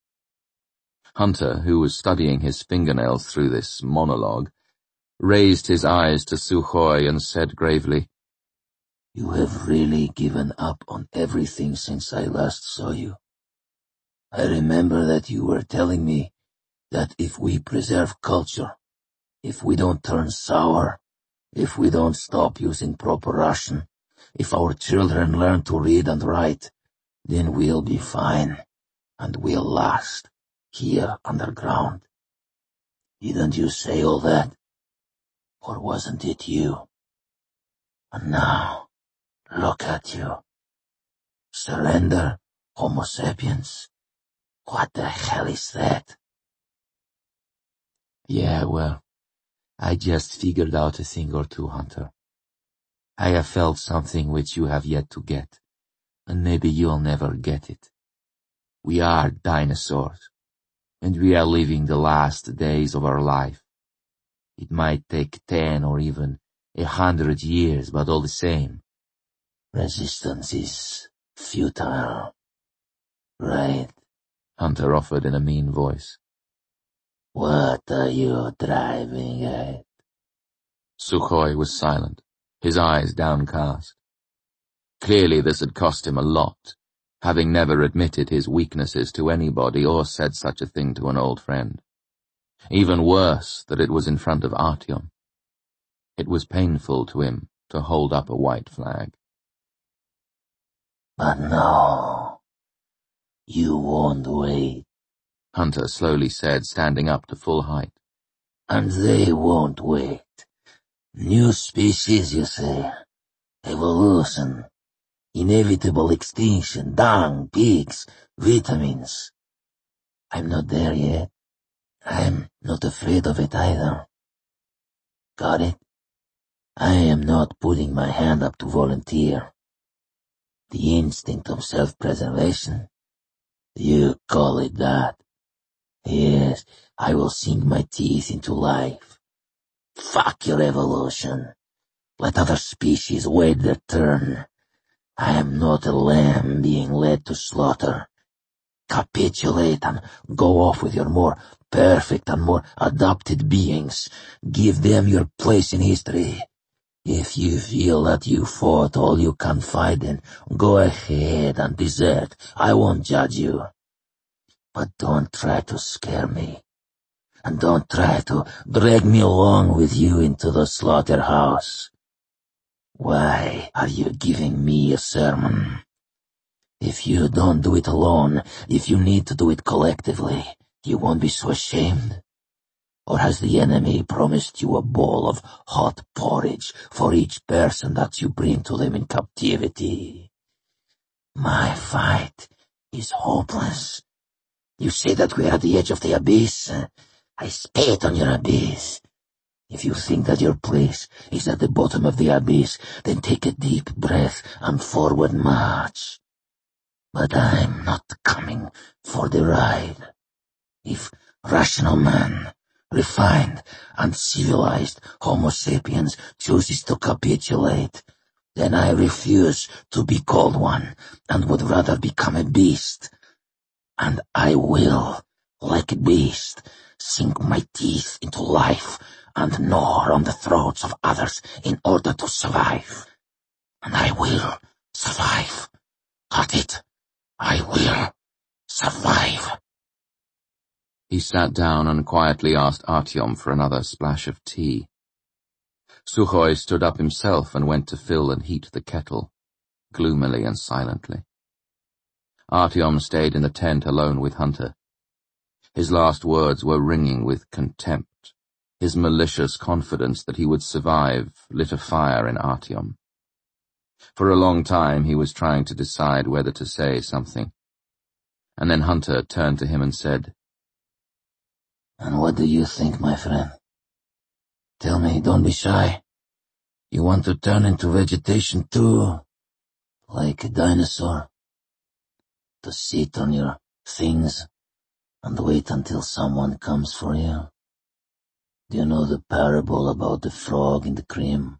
Hunter, who was studying his fingernails through this monologue, raised his eyes to Sukhoi and said gravely, You have really given up on everything since I last saw you. I remember that you were telling me that if we preserve culture, if we don't turn sour, if we don't stop using proper ration, if our children learn to read and write, then we'll be fine, and we'll last, here underground. Didn't you say all that? Or wasn't it you? And now, look at you. Surrender, Homo sapiens. What the hell is that? Yeah, well, I just figured out a thing or two, Hunter. I have felt something which you have yet to get, and maybe you'll never get it. We are dinosaurs, and we are living the last days of our life. It might take 10 or even 100 years, but all the same. Resistance is futile. Right? Hunter offered in a mean voice. What are you driving at? Sukhoi was silent, his eyes downcast. Clearly this had cost him a lot, having never admitted his weaknesses to anybody or said such a thing to an old friend. Even worse, that it was in front of Artyom. It was painful to him to hold up a white flag. But no, you won't wait. Hunter slowly said, standing up to full height. And they won't wait. New species, you say? Evolution. Inevitable extinction. Dung, pigs, vitamins. I'm not there yet. I'm not afraid of it either. Got it? I am not putting my hand up to volunteer. The instinct of self-preservation? You call it that? Yes, I will sink my teeth into life. Fuck your evolution. Let other species wait their turn. I am not a lamb being led to slaughter. Capitulate and go off with your more perfect and more adopted beings. Give them your place in history. If you feel that you fought all you can fight, then go ahead and desert. I won't judge you. But don't try to scare me. And don't try to drag me along with you into the slaughterhouse. Why are you giving me a sermon? If you don't do it alone, if you need to do it collectively, you won't be so ashamed? Or has the enemy promised you a bowl of hot porridge for each person that you bring to them in captivity? My fight is hopeless. You say that we're at the edge of the abyss. I spit on your abyss. If you think that your place is at the bottom of the abyss, then take a deep breath and forward march. But I'm not coming for the ride. If rational man, refined and civilized Homo sapiens chooses to capitulate, then I refuse to be called one and would rather become a beast. And I will, like a beast, sink my teeth into life and gnaw on the throats of others in order to survive. And I will survive. Got it? I will survive. He sat down and quietly asked Artyom for another splash of tea. Sukhoi stood up himself and went to fill and heat the kettle, gloomily and silently. Artyom stayed in the tent alone with Hunter. His last words were ringing with contempt. His malicious confidence that he would survive lit a fire in Artyom. For a long time he was trying to decide whether to say something. And then Hunter turned to him and said, "And what do you think, my friend? Tell me, don't be shy. You want to turn into vegetation too, like a dinosaur? To sit on your things and wait until someone comes for you? Do you know the parable about the frog in the cream?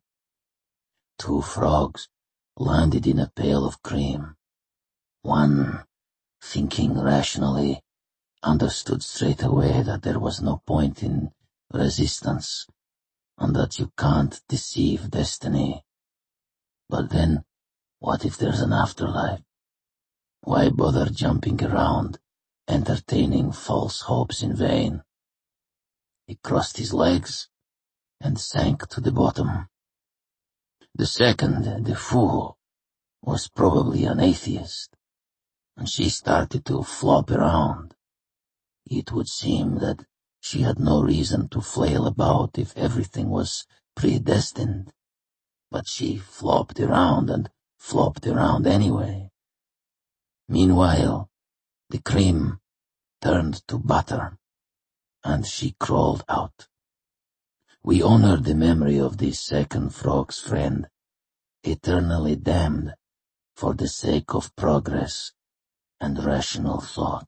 2 frogs landed in a pail of cream. One, thinking rationally, understood straight away that there was no point in resistance and that you can't deceive destiny. But then, what if there's an afterlife? Why bother jumping around, entertaining false hopes in vain? He crossed his legs and sank to the bottom. The second, the fool, was probably an atheist, and she started to flop around. It would seem that she had no reason to flail about if everything was predestined, but she flopped around and flopped around anyway. Meanwhile, the cream turned to butter, and she crawled out. We honor the memory of this second frog's friend, eternally damned for the sake of progress and rational thought.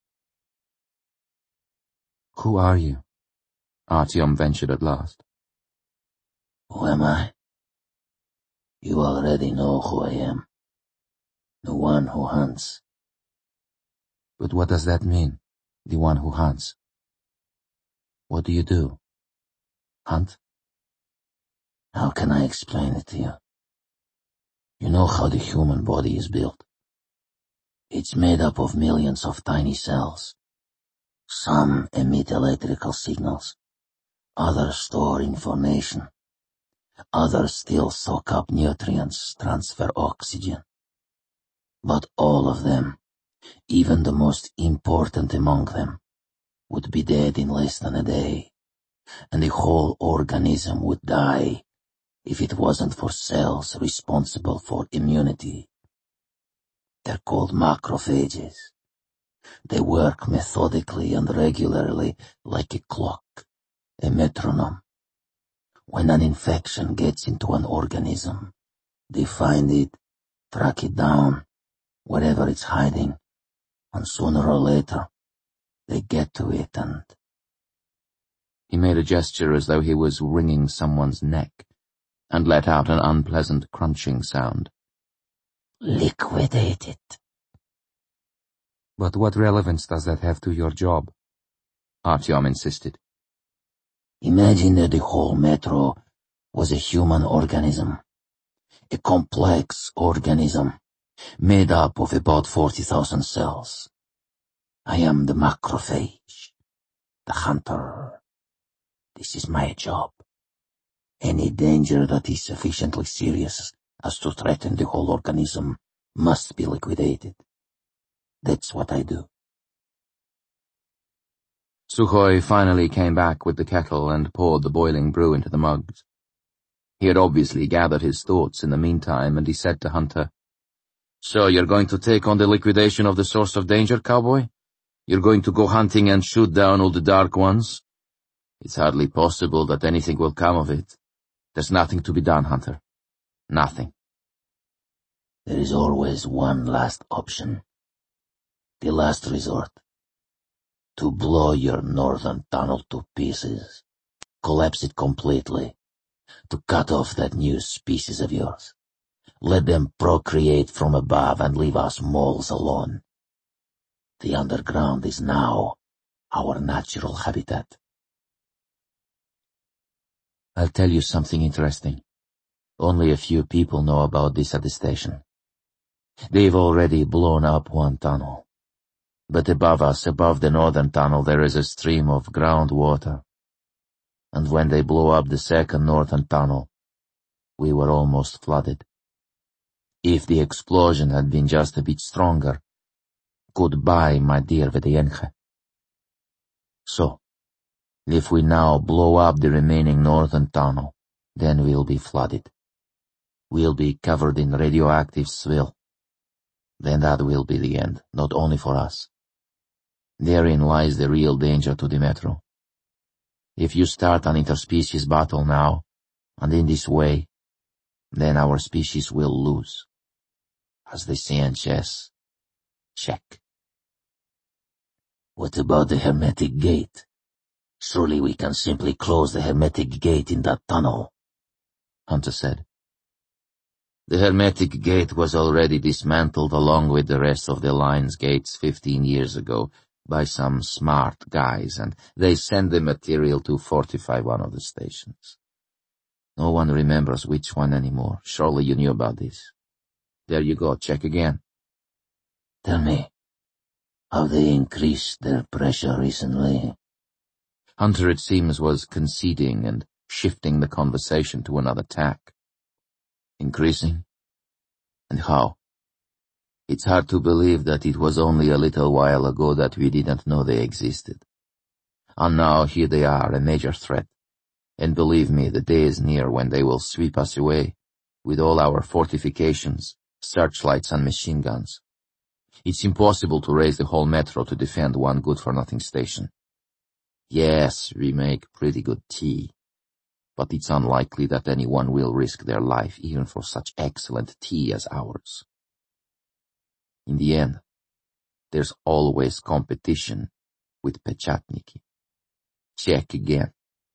"Who are you?" Artyom ventured at last. Who am I? You already know who I am. The one who hunts. But what does that mean, the one who hunts? What do you do? Hunt? How can I explain it to you? You know how the human body is built. It's made up of millions of tiny cells. Some emit electrical signals. Others store information. Others still soak up nutrients, transfer oxygen. But all of them, even the most important among them, would be dead in less than a day, and the whole organism would die if it wasn't for cells responsible for immunity. They're called macrophages. They work methodically and regularly like a clock, a metronome. When an infection gets into an organism, they find it, track it down, wherever it's hiding, and sooner or later, they get to it and... He made a gesture as though he was wringing someone's neck, and let out an unpleasant crunching sound. Liquidate it. But what relevance does that have to your job? Artyom insisted. Imagine that the whole metro was a human organism. A complex organism, made up of about 40,000 cells. I am the macrophage, the hunter. This is my job. Any danger that is sufficiently serious as to threaten the whole organism must be liquidated. That's what I do. Sukhoi finally came back with the kettle and poured the boiling brew into the mugs. He had obviously gathered his thoughts in the meantime, and he said to Hunter, "So you're going to take on the liquidation of the source of danger, cowboy? You're going to go hunting and shoot down all the Dark Ones? It's hardly possible that anything will come of it. There's nothing to be done, Hunter. Nothing." There is always one last option. The last resort. To blow your northern tunnel to pieces. Collapse it completely. To cut off that new species of yours. Let them procreate from above and leave us moles alone. The underground is now our natural habitat. I'll tell you something interesting. Only a few people know about this at the station. They've already blown up one tunnel. But above us, above the northern tunnel, there is a stream of groundwater. And when they blew up the second northern tunnel, we were almost flooded. If the explosion had been just a bit stronger, goodbye, my dear Vedienche. So, if we now blow up the remaining northern tunnel, then we'll be flooded. We'll be covered in radioactive swill. Then that will be the end, not only for us. Therein lies the real danger to the metro. If you start an interspecies battle now, and in this way, then our species will lose. As they say in chess, check. What about the hermetic gate? Surely we can simply close the hermetic gate in that tunnel, Hunter said. The hermetic gate was already dismantled along with the rest of the line's gates 15 years ago by some smart guys, and they sent the material to fortify one of the stations. No one remembers which one anymore. Surely you knew about this. There you go, check again. Tell me, have they increased their pressure recently? Hunter, it seems, was conceding and shifting the conversation to another tack. Increasing? And how? It's hard to believe that it was only a little while ago that we didn't know they existed. And now here they are, a major threat. And believe me, the day is near when they will sweep us away, with all our fortifications, searchlights and machine guns. It's impossible to raise the whole metro to defend one good-for-nothing station. Yes, we make pretty good tea, but it's unlikely that anyone will risk their life even for such excellent tea as ours. In the end, there's always competition with Pechatniki. Check again.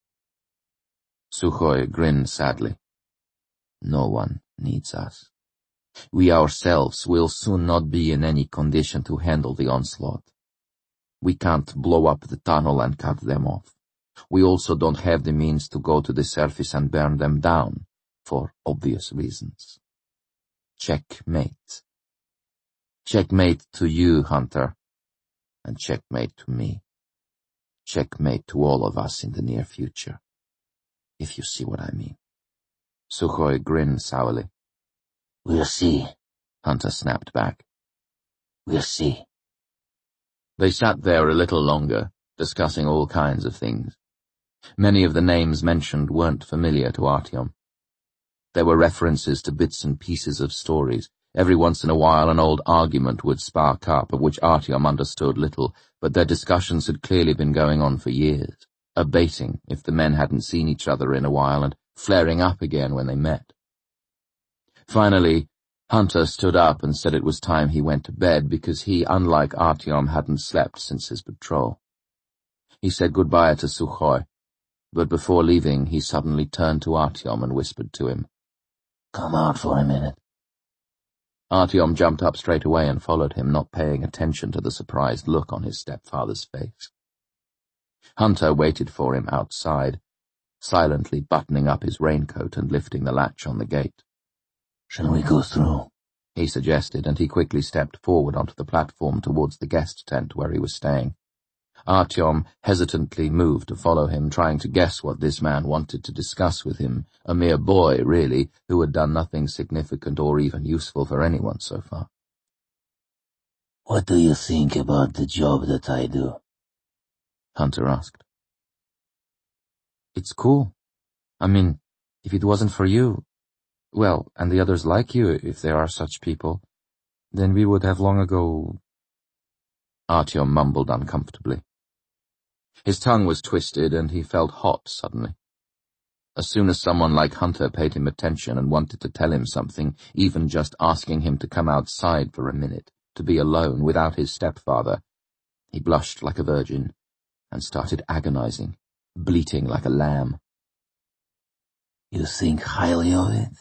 Sukhoi grinned sadly. No one needs us. We ourselves will soon not be in any condition to handle the onslaught. We can't blow up the tunnel and cut them off. We also don't have the means to go to the surface and burn them down, for obvious reasons. Checkmate. Checkmate to you, Hunter, and checkmate to me. Checkmate to all of us in the near future, if you see what I mean. Sukhoi grinned sourly. We'll see, Hunter snapped back. We'll see. They sat there a little longer, discussing all kinds of things. Many of the names mentioned weren't familiar to Artyom. There were references to bits and pieces of stories. Every once in a while an old argument would spark up, of which Artyom understood little, but their discussions had clearly been going on for years, abating if the men hadn't seen each other in a while and flaring up again when they met. Finally, Hunter stood up and said it was time he went to bed because he, unlike Artyom, hadn't slept since his patrol. He said goodbye to Sukhoi, but before leaving he suddenly turned to Artyom and whispered to him, "Come out for a minute." Artyom jumped up straight away and followed him, not paying attention to the surprised look on his stepfather's face. Hunter waited for him outside, silently buttoning up his raincoat and lifting the latch on the gate. "Shall we go through?" he suggested, and he quickly stepped forward onto the platform towards the guest tent where he was staying. Artyom hesitantly moved to follow him, trying to guess what this man wanted to discuss with him, a mere boy, really, who had done nothing significant or even useful for anyone so far. "What do you think about the job that I do?" Hunter asked. "It's cool. I mean, if it wasn't for you, well, and the others like you, if there are such people, then we would have long ago—" Artyom mumbled uncomfortably. His tongue was twisted and he felt hot suddenly. As soon as someone like Hunter paid him attention and wanted to tell him something, even just asking him to come outside for a minute, to be alone without his stepfather, he blushed like a virgin and started agonizing, bleating like a lamb. "You think highly of it?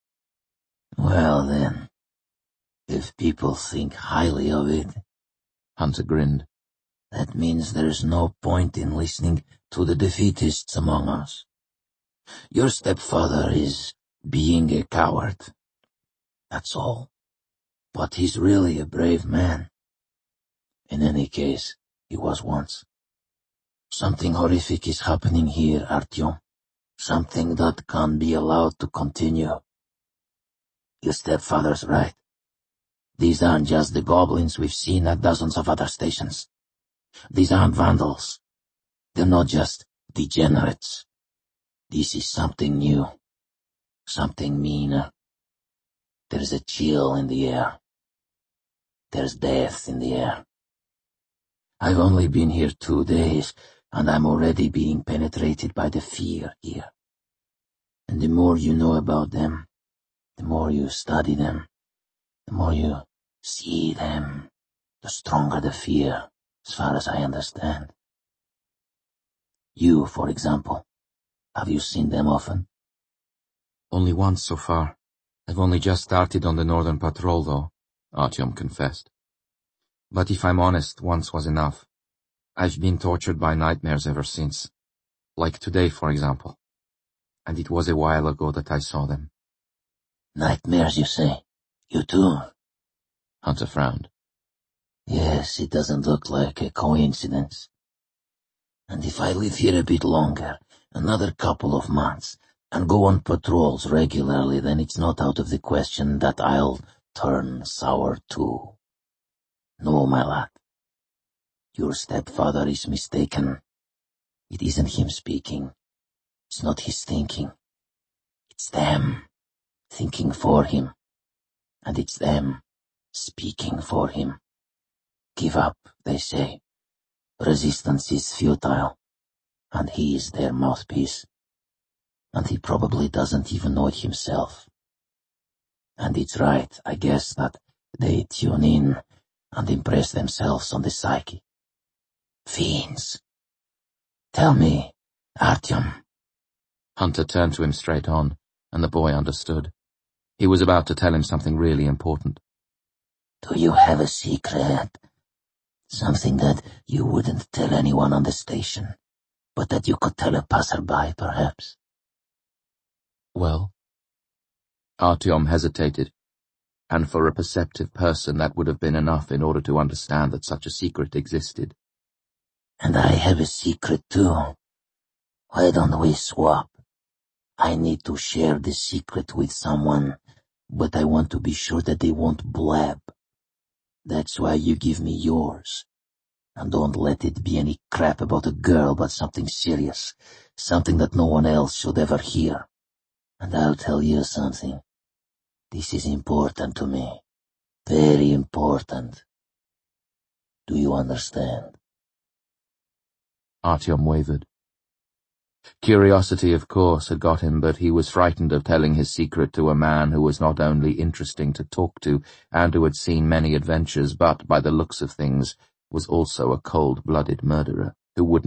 Well then, if people think highly of it," Hunter grinned, "that means there's no point in listening to the defeatists among us. Your stepfather is being a coward. That's all. But he's really a brave man. In any case, he was once. Something horrific is happening here, Artyom. Something that can't be allowed to continue. Your stepfather's right. These aren't just the goblins we've seen at dozens of other stations. These aren't vandals. They're not just degenerates. This is something new. Something meaner. There's a chill in the air. There's death in the air. I've only been here 2 days, and I'm already being penetrated by the fear here. And the more you know about them, the more you study them, the more you see them, the stronger the fear, as far as I understand. You, for example, have you seen them often?" "Only once so far. I've only just started on the Northern Patrol, though," Artyom confessed. "But if I'm honest, once was enough. I've been tortured by nightmares ever since. Like today, for example. And it was a while ago that I saw them." "Nightmares, you say? You too?" Hunter frowned. "Yes, it doesn't look like a coincidence. And if I live here a bit longer, another couple of months, and go on patrols regularly, then it's not out of the question that I'll turn sour too. No, my lad. Your stepfather is mistaken. It isn't him speaking. It's not his thinking. It's them thinking for him. And it's them speaking for him. Give up, they say. Resistance is futile. And he is their mouthpiece. And he probably doesn't even know it himself. And it's right, I guess, that they tune in and impress themselves on the psyche. Fiends. Tell me, Artyom." Hunter turned to him straight on, and the boy understood. He was about to tell him something really important. "Do you have a secret? Something that you wouldn't tell anyone on the station, but that you could tell a passerby, perhaps?" "Well?" Artyom hesitated, and for a perceptive person that would have been enough in order to understand that such a secret existed. "And I have a secret too. Why don't we swap? I need to share the secret with someone, but I want to be sure that they won't blab. That's why you give me yours. And don't let it be any crap about a girl, but something serious, something that no one else should ever hear. And I'll tell you something. This is important to me. Very important. Do you understand? Artyom wavered. Curiosity, of course, had got him, but he was frightened of telling his secret to a man who was not only interesting to talk to and who had seen many adventures, but, by the looks of things, was also a cold-blooded murderer who wouldn't